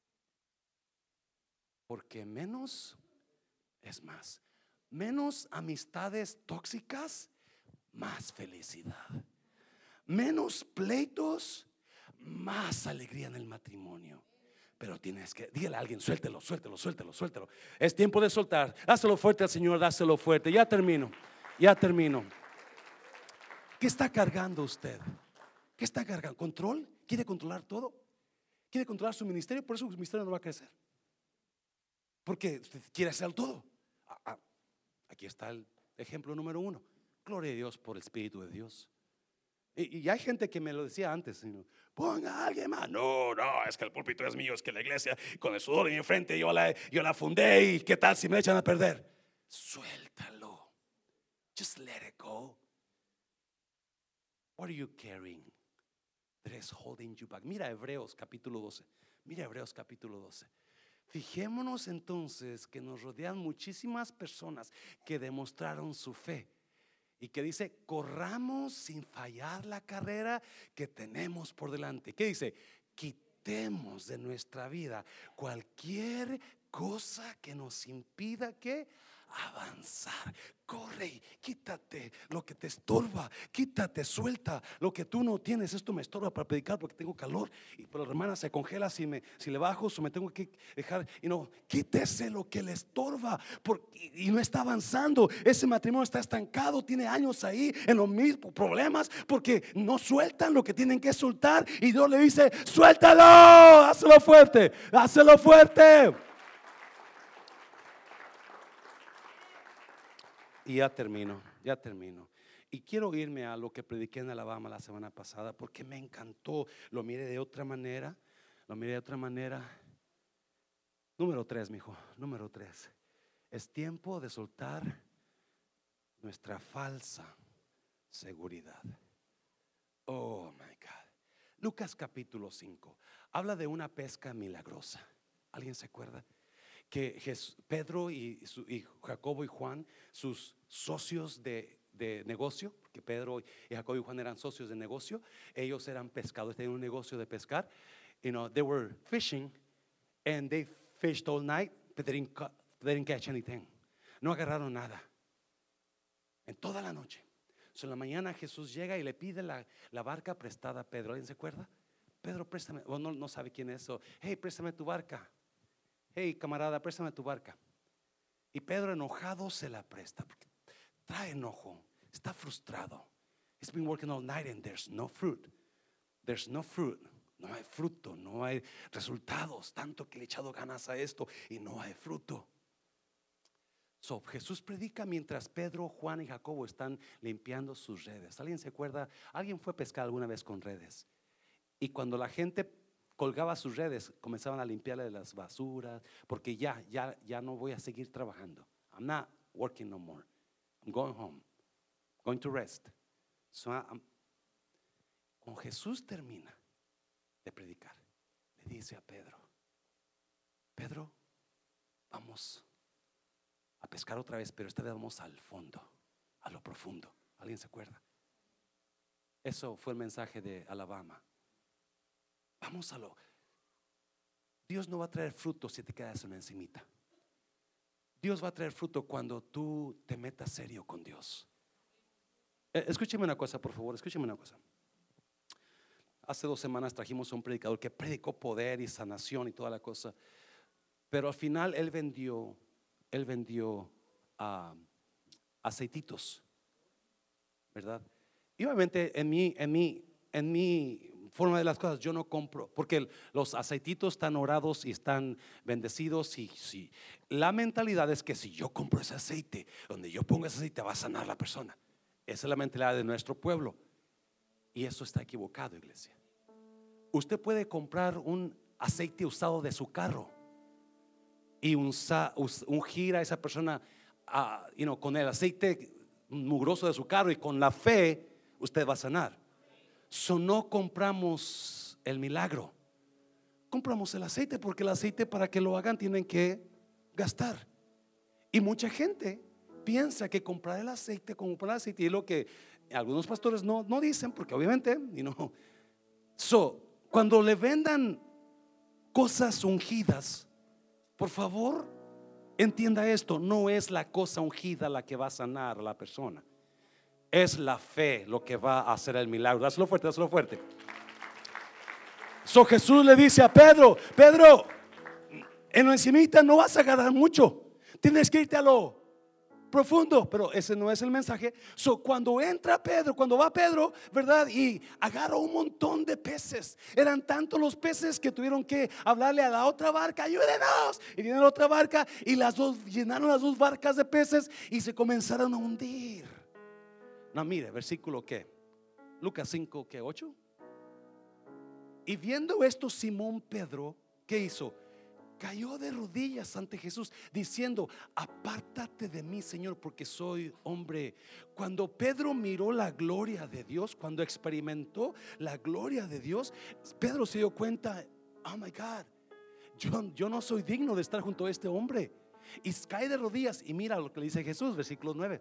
Porque menos es más. Menos amistades tóxicas, más felicidad. Menos pleitos, más alegría en el matrimonio. Pero tienes que, dígale a alguien: suéltelo, suéltelo, suéltelo, suéltelo. Es tiempo de soltar. Dáselo fuerte al Señor, dáselo fuerte. Ya termino, ya termino. ¿Qué está cargando usted? ¿Qué está cargando? ¿Control? ¿Quiere controlar todo? ¿Quiere controlar su ministerio? Por eso su ministerio no va a crecer, porque usted quiere hacer todo. Ah, ah, aquí está el ejemplo número uno. Gloria a Dios por el Espíritu de Dios. Y, y hay gente que me lo decía antes: ponga a alguien más. No, no, es que el púlpito es mío, es que la iglesia con el sudor en mi frente yo la, yo la fundé. ¿Y qué tal si me echan a perder? Suéltalo. Just let it go. What are you carrying that is holding you back? Mira Hebreos capítulo doce. Mira Hebreos capítulo doce. Fijémonos entonces que nos rodean muchísimas personas que demostraron su fe y que dice: corramos sin fallar la carrera que tenemos por delante. ¿Qué dice? Quitemos de nuestra vida cualquier cosa que nos impida que avanzar. Corre, quítate lo que te estorba, quítate, suelta lo que tú no tienes. Esto me estorba para predicar porque tengo calor, y por la hermana se congela si, me, si le bajo o me tengo que dejar. Y no, quítese lo que le estorba por, y, y no está avanzando. Ese matrimonio está estancado, tiene años ahí en los mismos problemas porque no sueltan lo que tienen que soltar. Y Dios le dice: suéltalo, hazlo fuerte, hazlo fuerte. Y ya termino, ya termino. Y quiero irme a lo que prediqué en Alabama la semana pasada, porque me encantó. Lo miré de otra manera, lo miré de otra manera. Número tres, mijo, número tres. Es tiempo de soltar nuestra falsa seguridad. Oh my God. Lucas capítulo cinco habla de una pesca milagrosa. ¿Alguien se acuerda? Que Jesús, Pedro y, su, y Jacobo y Juan, sus socios de, de negocio, porque Pedro y Jacobo y Juan eran socios de negocio, ellos eran pescadores, tenían un negocio de pescar. You know, they were fishing and they fished all night, but they didn't, they didn't catch anything. No agarraron nada en toda la noche. So, en la mañana Jesús llega y le pide la, la barca prestada a Pedro. ¿Alguien se acuerda? Pedro, préstame. O no, no sabe quién es eso. Hey, préstame tu barca. Hey, camarada, préstame tu barca. Y Pedro, enojado, se la presta porque trae enojo, está frustrado. He's been working all night and there's no fruit. There's no fruit. No hay fruto, no hay resultados. Tanto que le he echado ganas a esto y no hay fruto. So, Jesús predica mientras Pedro, Juan y Jacobo están limpiando sus redes. ¿Alguien se acuerda? ¿Alguien fue a pescar alguna vez con redes? Y cuando la gente colgaba sus redes, comenzaban a limpiarle las basuras, porque ya, ya, ya no voy a seguir trabajando. I'm not working no more. I'm going home, going to rest. So I'm, cuando Jesús termina de predicar, le dice a Pedro: Pedro, vamos a pescar otra vez, pero esta vez vamos al fondo, a lo profundo. ¿Alguien se acuerda? Eso fue el mensaje de Alabama. Vamos a lo. Dios no va a traer fruto si te quedas en una encimita. Dios va a traer fruto cuando tú te metas serio con Dios. Eh, escúcheme una cosa, por favor, escúcheme una cosa. Hace dos semanas trajimos a un predicador que predicó poder y sanación y toda la cosa, pero al final él vendió, él vendió uh, aceititos, ¿verdad? Y obviamente en mi, en mi, en mi forma de las cosas yo no compro, porque los aceititos están orados y están bendecidos, y si la mentalidad es que si yo compro ese aceite, donde yo pongo ese aceite va a sanar la persona. Esa es la mentalidad de nuestro pueblo, y eso está equivocado, iglesia. Usted puede comprar un aceite usado de su carro y ungir a esa persona uh, you know, con el aceite mugroso de su carro, y con la fe usted va a sanar. So no compramos el milagro, compramos el aceite, porque el aceite para que lo hagan tienen que gastar. Y mucha gente piensa que comprar el aceite, comprar el aceite, y es lo que algunos pastores no, no dicen, porque obviamente you know. So cuando le vendan cosas ungidas, por favor entienda esto: no es la cosa ungida la que va a sanar a la persona, es la fe lo que va a hacer el milagro. Dáselo fuerte, dáselo fuerte. So Jesús le dice a Pedro: Pedro, en la encimita no vas a ganar mucho, tienes que irte a lo profundo. Pero ese no es el mensaje. So cuando entra Pedro, cuando va Pedro, ¿verdad? Y agarra un montón de peces. Eran tantos los peces que tuvieron que hablarle a la otra barca: ayúdenos. Y viene la otra barca, y las dos llenaron las dos barcas de peces y se comenzaron a hundir. No, mire, versículo ¿qué? Lucas cinco, ¿qué? ocho. Y viendo esto, Simón Pedro, ¿qué hizo? Cayó de rodillas ante Jesús, diciendo: apártate de mí, Señor, porque soy hombre. Cuando Pedro miró la gloria de Dios, cuando experimentó la gloria de Dios, Pedro se dio cuenta: oh my God, yo, yo no soy digno de estar junto a este hombre. Y cae de rodillas y mira lo que le dice Jesús, versículo nueve.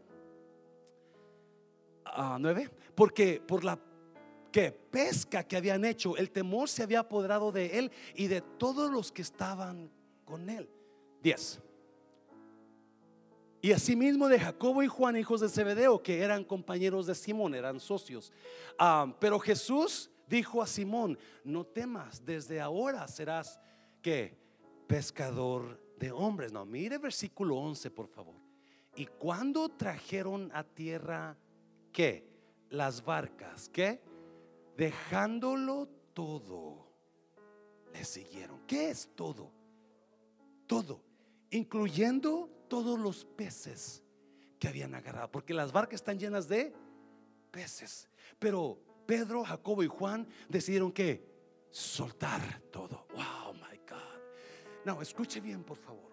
Uh, nueve, porque por la que pesca que habían hecho, el temor se había apoderado de él y de todos los que estaban con él. diez. Y asimismo de Jacobo y Juan, hijos de Zebedeo, que eran compañeros de Simón, eran socios. uh, Pero Jesús dijo a Simón: no temas, desde ahora serás ¿qué? Pescador de hombres. No, mire versículo once, por favor. Y cuando trajeron a tierra, ¿qué? Las barcas, ¿qué? Dejándolo todo, le siguieron. ¿Qué es todo? Todo, incluyendo todos los peces que habían agarrado, porque las barcas están llenas de peces. Pero Pedro, Jacobo y Juan decidieron que soltar todo. Wow, my God. No, escuche bien, por favor.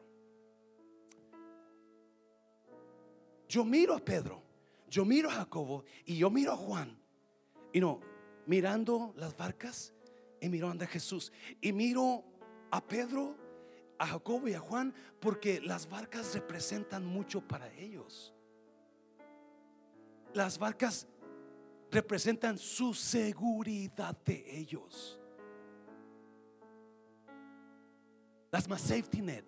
Yo miro a Pedro, yo miro a Jacobo y yo miro a Juan, y no, mirando las barcas y mirando a Jesús, y miro a Pedro, a Jacobo y a Juan, porque las barcas representan mucho para ellos. Las barcas representan su seguridad de ellos. That's my safety net.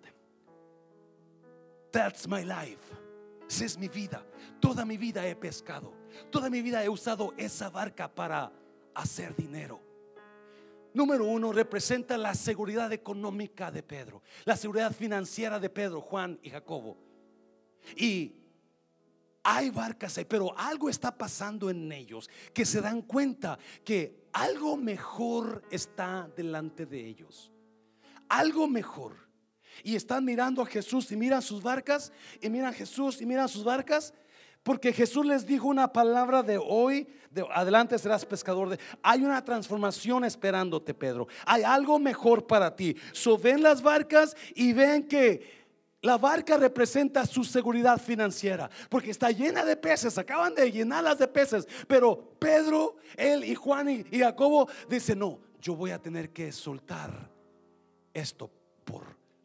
That's my life. Esa es mi vida. Toda mi vida he pescado, toda mi vida he usado esa barca para hacer dinero. Número uno, representa la seguridad económica de Pedro, la seguridad financiera de Pedro, Juan y Jacobo. Y hay barcas ahí, pero algo está pasando en ellos, que se dan cuenta que algo mejor está delante de ellos. Algo mejor. Y están mirando a Jesús y miran sus barcas, y miran a Jesús y miran sus barcas, porque Jesús les dijo una palabra de hoy: de adelante serás pescador de. Hay una transformación esperándote, Pedro. Hay algo mejor para ti. So ven las barcas y ven que la barca representa su seguridad financiera, porque está llena de peces. Acaban de llenarlas de peces. Pero Pedro, él y Juan y, y Jacobo dicen: no, yo voy a tener que soltar esto por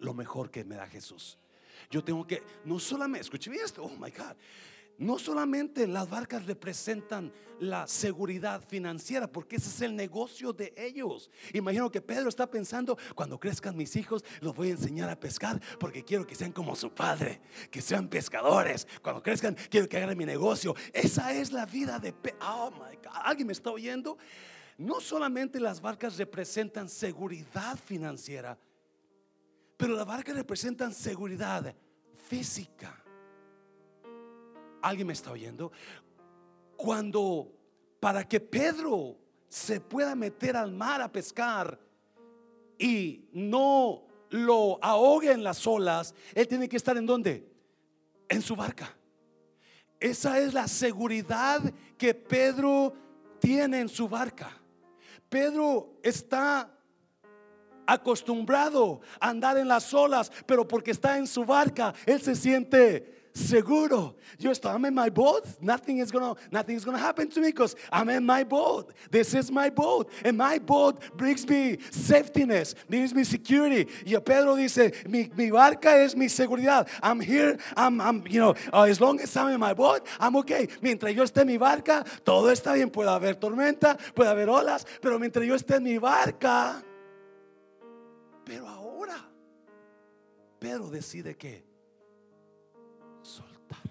lo mejor que me da Jesús. Yo tengo que, no solamente, escuche bien esto, oh my God, no solamente las barcas representan la seguridad financiera, porque ese es el negocio de ellos. Imagino que Pedro está pensando: cuando crezcan mis hijos, los voy a enseñar a pescar, porque quiero que sean como su padre, que sean pescadores. Cuando crezcan, quiero que hagan mi negocio. Esa es la vida de Pedro. Oh my God, ¿alguien me está oyendo? No solamente las barcas representan seguridad financiera, pero las barcas representan seguridad física. ¿Alguien me está oyendo? Cuando, para que Pedro se pueda meter al mar a pescar y no lo ahogue en las olas, él tiene que estar ¿en dónde? En su barca. Esa es la seguridad que Pedro tiene en su barca. Pedro está acostumbrado a andar en las olas, pero porque está en su barca, él se siente seguro. Yo estoy, I'm in my boat. Nothing is gonna, nothing is gonna happen to me because I'm in my boat. This is my boat, and my boat brings me safetyness, brings me security. Y Pedro dice: mi, mi barca es mi seguridad. I'm here. I'm, I'm you know, uh, as long as I'm in my boat, I'm okay. Mientras yo esté en mi barca, todo está bien. Puede haber tormenta, puede haber olas, pero mientras yo esté en mi barca. Pero ahora Pedro decide que soltar.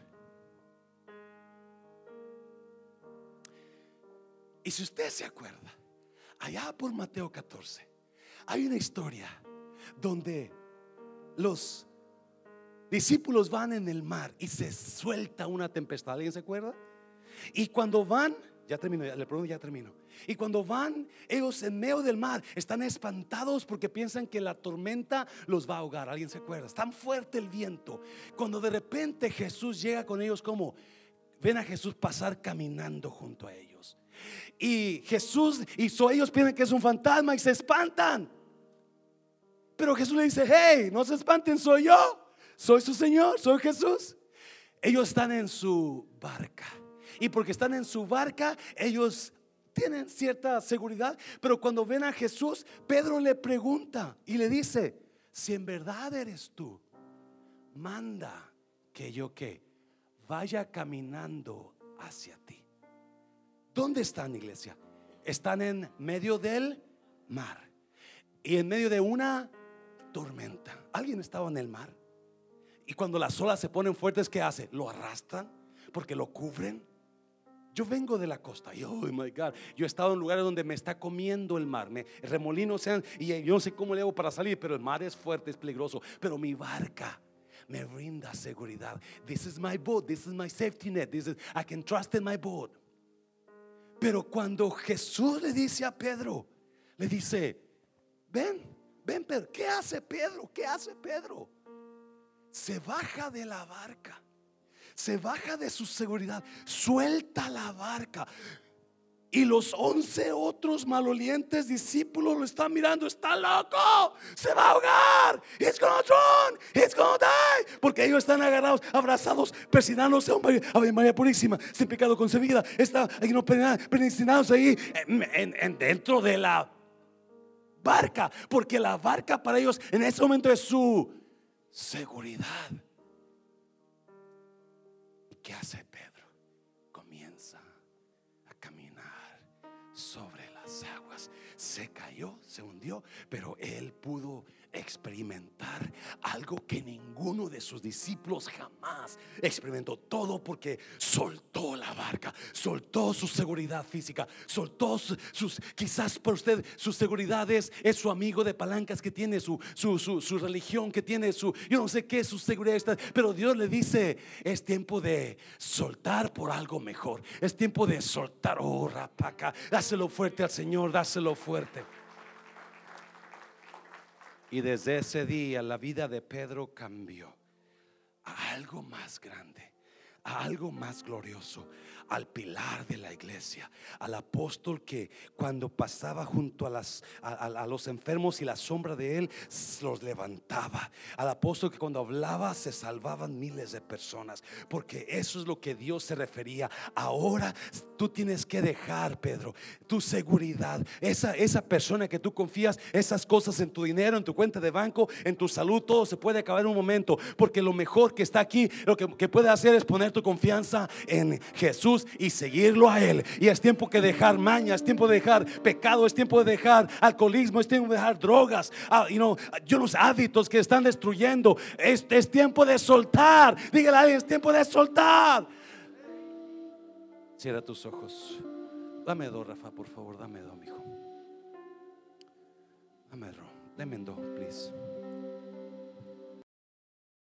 Y si usted se acuerda, allá por Mateo catorce hay una historia donde los discípulos van en el mar y se suelta una tempestad. ¿Alguien se acuerda? Y cuando van, ya termino, ya, le pregunto, ya termino. Y cuando van ellos en medio del mar, están espantados porque piensan que la tormenta los va a ahogar. ¿Alguien se acuerda? Es tan fuerte el viento. Cuando de repente Jesús llega con ellos, como ven a Jesús pasar caminando junto a ellos. Y Jesús, y so ellos piensan que es un fantasma y se espantan. Pero Jesús le dice: hey, no se espanten, soy yo. Soy su Señor, soy Jesús. Ellos están en su barca. Y porque están en su barca, ellos tienen cierta seguridad. Pero cuando ven a Jesús, Pedro le pregunta y le dice: si en verdad eres tú, manda que yo que vaya caminando hacia ti. ¿Dónde están, iglesia? Están en medio del mar y en medio de una tormenta. ¿Alguien estaba en el mar? Y cuando las olas se ponen fuertes, ¿qué hace? Lo arrastran porque lo cubren. Yo vengo de la costa y oh my God, yo he estado en lugares donde me está comiendo el mar, me remolino, sean, y yo no sé cómo le hago para salir, pero el mar es fuerte, es peligroso. Pero mi barca me brinda seguridad. This is my boat, this is my safety net, this is, I can trust in my boat. Pero cuando Jesús le dice a Pedro, le dice: ven, ven Pedro. ¿Qué hace Pedro? ¿Qué hace Pedro? Se baja de la barca, se baja de su seguridad, suelta la barca. Y los once otros malolientes discípulos lo están mirando. Está loco, se va a ahogar, he's gonna drown, he's gonna die. Porque ellos están agarrados, abrazados, persignándose a María, María Purísima, sin pecado concebida. Están no, predestinados ahí en, en, en, dentro de la barca, porque la barca para ellos en ese momento es su seguridad. ¿Y qué hace Pedro? Comienza a caminar sobre las aguas. Se cayó, se hundió, pero él pudo experimentar algo que ninguno de sus discípulos jamás experimentó. Todo porque soltó la barca, soltó su seguridad física, soltó sus, sus quizás para usted su seguridad es, es su amigo de palancas que tiene, su, su, su, su religión que tiene, su, yo no sé qué es su seguridad está, pero Dios le dice: es tiempo de soltar por algo mejor. Es tiempo de soltar. Oh, rapaca, dáselo fuerte al Señor, dáselo fuerte. Y desde ese día la vida de Pedro cambió a algo más grande, a algo más glorioso, al pilar de la iglesia, al apóstol que cuando pasaba junto a, las, a, a, a los enfermos y la sombra de él los levantaba, al apóstol que cuando hablaba se salvaban miles de personas, porque eso es lo que Dios se refería. Ahora tú tienes que dejar, Pedro, tu seguridad, esa, esa persona que tú confías, esas cosas en tu dinero, en tu cuenta de banco, en tu salud, todo se puede acabar en un momento, porque lo mejor que está aquí, lo que, que puede hacer es poner tu confianza en Jesús y seguirlo a Él. Y es tiempo que dejar maña, es tiempo de dejar pecado, es tiempo de dejar alcoholismo, es tiempo de dejar drogas, uh, you know, los hábitos que están destruyendo. Es, es tiempo de soltar. Dígale a alguien, es tiempo de soltar. Cierra tus ojos. Dame dos, Rafa, por favor, dame dos, mijo. Dame dos, dame dos, please.